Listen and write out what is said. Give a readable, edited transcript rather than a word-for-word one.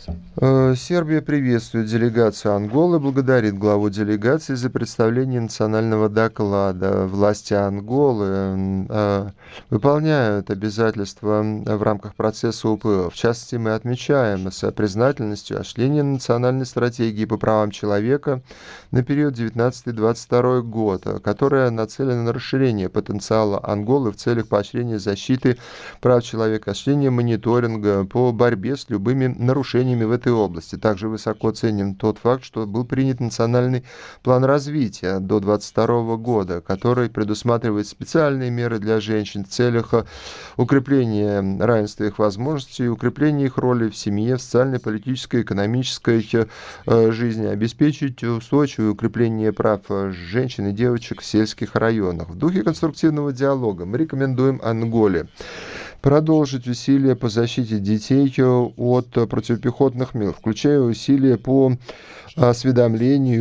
Сербия приветствует делегацию Анголы, благодарит главу делегации за представление национального доклада. Власти Анголы выполняют обязательства в рамках процесса УПО. В частности, мы отмечаем с признательностью осуществление национальной стратегии по правам человека на период 19-22 год, которая нацелена на расширение потенциала Анголы в целях поощрения защиты прав человека, осуществление мониторинга по борьбе с любыми нарушениями в этой области. Также высоко ценим тот факт, что был принят национальный план развития до 2022 года, который предусматривает специальные меры для женщин в целях укрепления равенства их возможностей, укрепления их роли в семье, в социальной, политической, экономической жизни, обеспечить устойчивое укрепление прав женщин и девочек в сельских районах. В духе конструктивного диалога мы рекомендуем Анголе продолжить усилия по защите детей от противопехотных мин, включая усилия по осведомлению